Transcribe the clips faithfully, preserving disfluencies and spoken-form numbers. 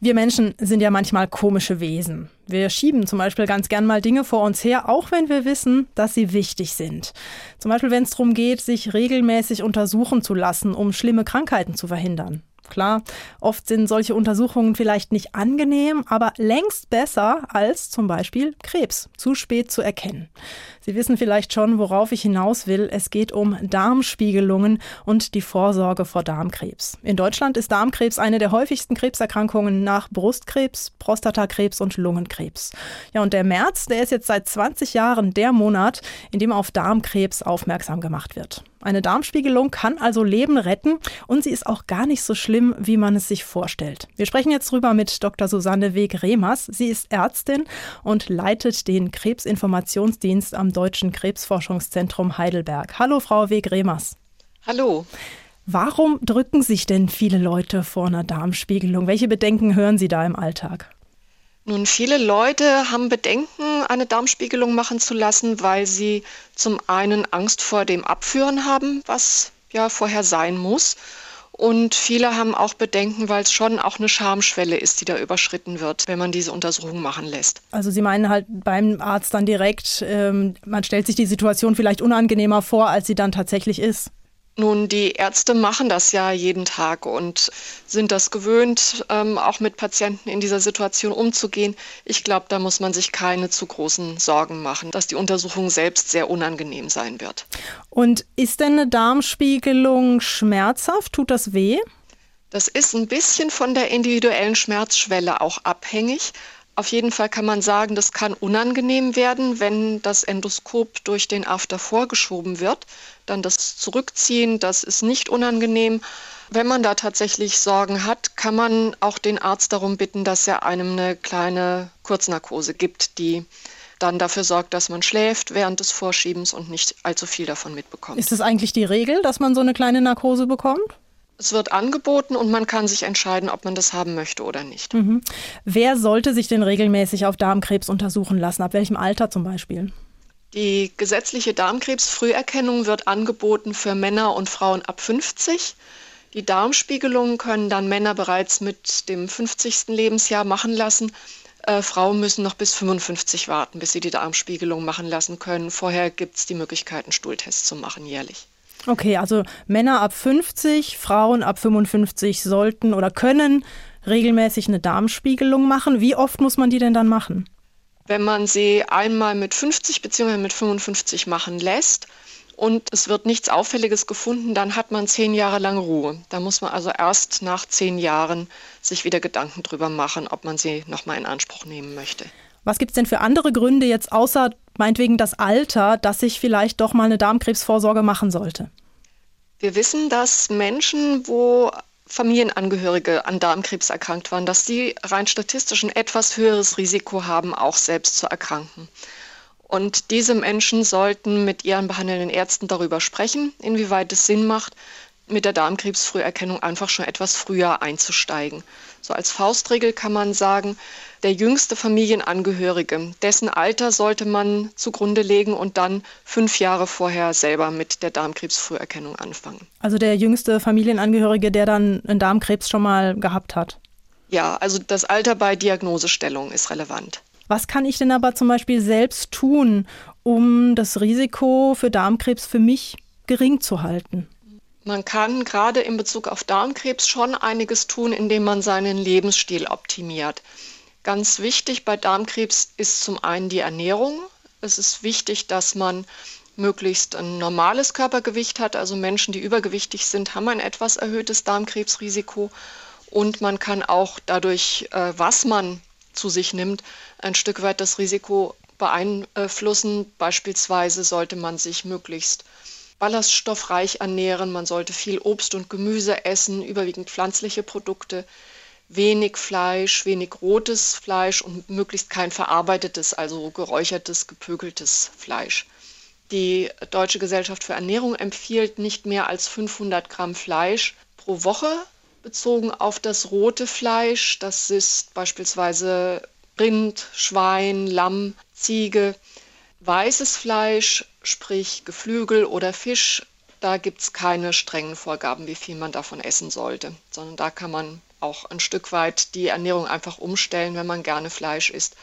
Wir Menschen sind ja manchmal komische Wesen. Wir schieben zum Beispiel ganz gern mal Dinge vor uns her, auch wenn wir wissen, dass sie wichtig sind. Zum Beispiel, wenn es darum geht, sich regelmäßig untersuchen zu lassen, um schlimme Krankheiten zu verhindern. Klar, oft sind solche Untersuchungen vielleicht nicht angenehm, aber längst besser als zum Beispiel Krebs, zu spät zu erkennen. Sie wissen vielleicht schon, worauf ich hinaus will. Es geht um Darmspiegelungen und die Vorsorge vor Darmkrebs. In Deutschland ist Darmkrebs eine der häufigsten Krebserkrankungen nach Brustkrebs, Prostatakrebs und Lungenkrebs. Ja, und der März, der ist jetzt seit zwanzig Jahren der Monat, in dem auf Darmkrebs aufmerksam gemacht wird. Eine Darmspiegelung kann also Leben retten und sie ist auch gar nicht so schlimm, wie man es sich vorstellt. Wir sprechen jetzt drüber mit Doktor Susanne Weg-Remers. Sie ist Ärztin und leitet den Krebsinformationsdienst am Deutschen Krebsforschungszentrum Heidelberg. Hallo, Frau Weg-Remers. Hallo. Warum drücken sich denn viele Leute vor einer Darmspiegelung? Welche Bedenken hören Sie da im Alltag? Nun, viele Leute haben Bedenken, eine Darmspiegelung machen zu lassen, weil sie zum einen Angst vor dem Abführen haben, was ja vorher sein muss. Und viele haben auch Bedenken, weil es schon auch eine Schamschwelle ist, die da überschritten wird, wenn man diese Untersuchung machen lässt. Also Sie meinen halt beim Arzt dann direkt, ähm, man stellt sich die Situation vielleicht unangenehmer vor, als sie dann tatsächlich ist? Nun, die Ärzte machen das ja jeden Tag und sind das gewöhnt, ähm, auch mit Patienten in dieser Situation umzugehen. Ich glaube, da muss man sich keine zu großen Sorgen machen, dass die Untersuchung selbst sehr unangenehm sein wird. Und ist denn eine Darmspiegelung schmerzhaft? Tut das weh? Das ist ein bisschen von der individuellen Schmerzschwelle auch abhängig. Auf jeden Fall kann man sagen, das kann unangenehm werden, wenn das Endoskop durch den After vorgeschoben wird. Dann das Zurückziehen, das ist nicht unangenehm. Wenn man da tatsächlich Sorgen hat, kann man auch den Arzt darum bitten, dass er einem eine kleine Kurznarkose gibt, die dann dafür sorgt, dass man schläft während des Vorschiebens und nicht allzu viel davon mitbekommt. Ist das eigentlich die Regel, dass man so eine kleine Narkose bekommt? Es wird angeboten und man kann sich entscheiden, ob man das haben möchte oder nicht. Mhm. Wer sollte sich denn regelmäßig auf Darmkrebs untersuchen lassen? Ab welchem Alter zum Beispiel? Die gesetzliche Darmkrebsfrüherkennung wird angeboten für Männer und Frauen ab fünfzig. Die Darmspiegelungen können dann Männer bereits mit dem fünfzigsten Lebensjahr machen lassen. Äh, Frauen müssen noch bis fünfundfünfzig warten, bis sie die Darmspiegelung machen lassen können. Vorher gibt es die Möglichkeit, einen Stuhltest zu machen jährlich. Okay, also Männer ab fünfzig, Frauen ab fünfundfünfzig sollten oder können regelmäßig eine Darmspiegelung machen. Wie oft muss man die denn dann machen? Wenn man sie einmal mit fünfzig bzw. mit fünfundfünfzig machen lässt und es wird nichts Auffälliges gefunden, dann hat man zehn Jahre lang Ruhe. Da muss man also erst nach zehn Jahren sich wieder Gedanken drüber machen, ob man sie nochmal in Anspruch nehmen möchte. Was gibt es denn für andere Gründe jetzt außer meinetwegen das Alter, dass ich vielleicht doch mal eine Darmkrebsvorsorge machen sollte? Wir wissen, dass Menschen, wo Familienangehörige an Darmkrebs erkrankt waren, dass die rein statistisch ein etwas höheres Risiko haben, auch selbst zu erkranken. Und diese Menschen sollten mit ihren behandelnden Ärzten darüber sprechen, inwieweit es Sinn macht, mit der Darmkrebsfrüherkennung einfach schon etwas früher einzusteigen. So als Faustregel kann man sagen, der jüngste Familienangehörige, dessen Alter sollte man zugrunde legen und dann fünf Jahre vorher selber mit der Darmkrebsfrüherkennung anfangen. Also der jüngste Familienangehörige, der dann einen Darmkrebs schon mal gehabt hat? Ja, also das Alter bei Diagnosestellung ist relevant. Was kann ich denn aber zum Beispiel selbst tun, um das Risiko für Darmkrebs für mich gering zu halten? Man kann gerade in Bezug auf Darmkrebs schon einiges tun, indem man seinen Lebensstil optimiert. Ganz wichtig bei Darmkrebs ist zum einen die Ernährung. Es ist wichtig, dass man möglichst ein normales Körpergewicht hat. Also Menschen, die übergewichtig sind, haben ein etwas erhöhtes Darmkrebsrisiko. Und man kann auch dadurch, was man zu sich nimmt, ein Stück weit das Risiko beeinflussen. Beispielsweise sollte man sich möglichst ballaststoffreich ernähren. Man sollte viel Obst und Gemüse essen, überwiegend pflanzliche Produkte, wenig Fleisch, wenig rotes Fleisch und möglichst kein verarbeitetes, also geräuchertes, gepökeltes Fleisch. Die Deutsche Gesellschaft für Ernährung empfiehlt nicht mehr als fünfhundert Gramm Fleisch pro Woche bezogen auf das rote Fleisch. Das ist beispielsweise Rind, Schwein, Lamm, Ziege. Weißes Fleisch, sprich Geflügel oder Fisch, da gibt es keine strengen Vorgaben, wie viel man davon essen sollte, sondern da kann man auch ein Stück weit die Ernährung einfach umstellen, wenn man gerne Fleisch isst.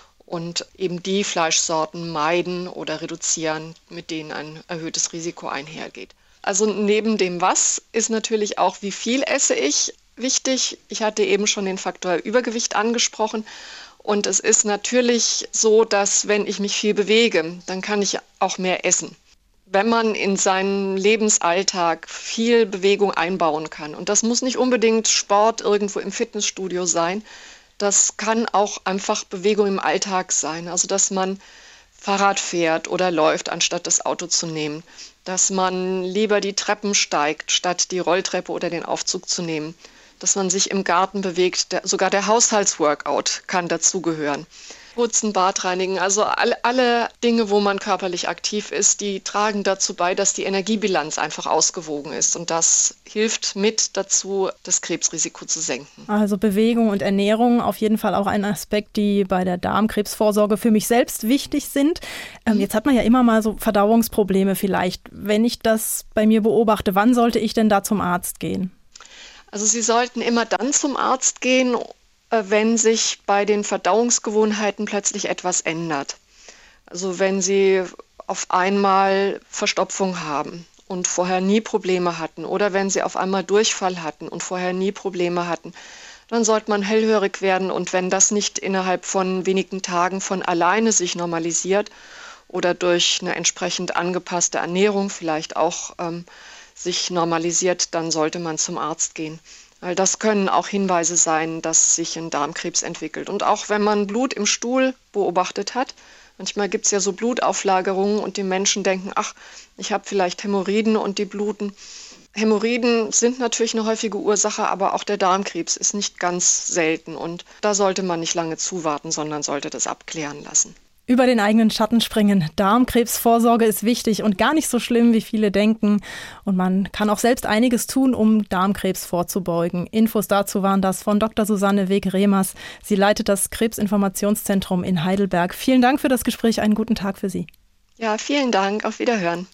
Und eben die Fleischsorten meiden oder reduzieren, mit denen ein erhöhtes Risiko einhergeht. Also neben dem Was ist natürlich auch, wie viel esse ich, wichtig. Ich hatte eben schon den Faktor Übergewicht angesprochen. Und es ist natürlich so, dass wenn ich mich viel bewege, dann kann ich auch mehr essen. Wenn man in seinen Lebensalltag viel Bewegung einbauen kann, und das muss nicht unbedingt Sport irgendwo im Fitnessstudio sein, das kann auch einfach Bewegung im Alltag sein, also dass man Fahrrad fährt oder läuft, anstatt das Auto zu nehmen, dass man lieber die Treppen steigt, statt die Rolltreppe oder den Aufzug zu nehmen, dass man sich im Garten bewegt, der, sogar der Haushaltsworkout kann dazugehören. Putzen, Bad reinigen, also alle, alle Dinge, wo man körperlich aktiv ist, die tragen dazu bei, dass die Energiebilanz einfach ausgewogen ist. Und das hilft mit dazu, das Krebsrisiko zu senken. Also Bewegung und Ernährung auf jeden Fall auch ein Aspekt, die bei der Darmkrebsvorsorge für mich selbst wichtig sind. Ähm, jetzt hat man ja immer mal so Verdauungsprobleme vielleicht. Wenn ich das bei mir beobachte, wann sollte ich denn da zum Arzt gehen? Also Sie sollten immer dann zum Arzt gehen, wenn sich bei den Verdauungsgewohnheiten plötzlich etwas ändert. Also wenn Sie auf einmal Verstopfung haben und vorher nie Probleme hatten oder wenn Sie auf einmal Durchfall hatten und vorher nie Probleme hatten, dann sollte man hellhörig werden und wenn das nicht innerhalb von wenigen Tagen von alleine sich normalisiert oder durch eine entsprechend angepasste Ernährung vielleicht auch ähm, sich normalisiert, dann sollte man zum Arzt gehen. Weil das können auch Hinweise sein, dass sich ein Darmkrebs entwickelt. Und auch wenn man Blut im Stuhl beobachtet hat, manchmal gibt es ja so Blutauflagerungen und die Menschen denken, ach, ich habe vielleicht Hämorrhoiden und die bluten. Hämorrhoiden sind natürlich eine häufige Ursache, aber auch der Darmkrebs ist nicht ganz selten. Und da sollte man nicht lange zuwarten, sondern sollte das abklären lassen. Über den eigenen Schatten springen. Darmkrebsvorsorge ist wichtig und gar nicht so schlimm, wie viele denken. Und man kann auch selbst einiges tun, um Darmkrebs vorzubeugen. Infos dazu waren das von Doktor Susanne Weg-Remers. Sie leitet das Krebsinformationszentrum in Heidelberg. Vielen Dank für das Gespräch. Einen guten Tag für Sie. Ja, vielen Dank. Auf Wiederhören.